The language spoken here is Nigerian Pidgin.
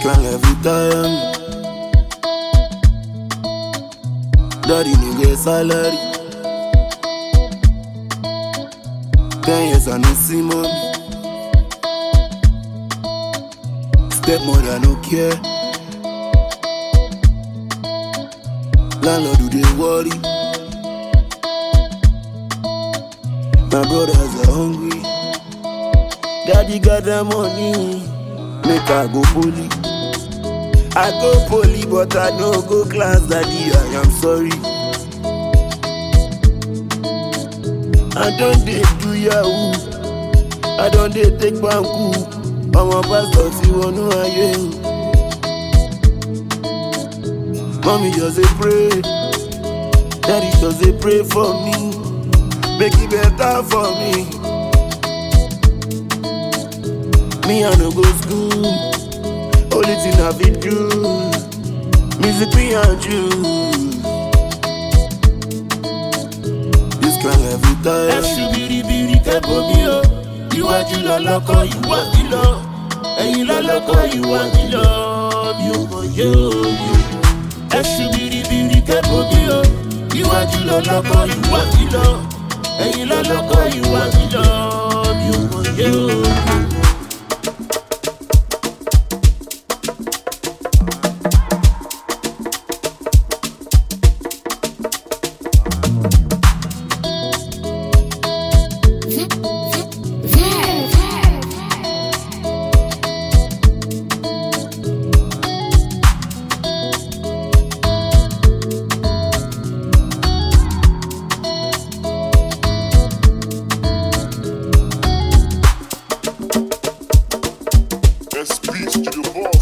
can't let you tire me. Daddy no get salary. 10 years I no see mommy. Stepmother no care. Landlord do they worry. My brothers are hungry. Daddy got the money. Make I go poly. I go poly, but I no go class, daddy, I am sorry. I don't dey do yahoo. I don't dey take banku. I'm a pastor, see one who I am. Mommy just a pray. Daddy just a pray for me. Make it better for me. Me I no go school. Only thing I fit do, music me and you. This can't let me tire. Ẹ̀sùn kẹ́bọ̀ mi o. Iwájú lọ́lọ́kọ̀ ìwà ìlọ. Ẹ̀yìn lọ́lọ́kọ̀ ìwà ìlọ. Mi ò mọ̀ yé o. Ẹ̀sùn kẹ́bọ̀ mi o. Iwájú lọ́lọ́kọ̀ ìwà ìlọ. Ẹ̀yìn lọ́lọ́kọ̀ ìwà ìlọ. Mi ò mọ̀ yé o. Speech to the boy.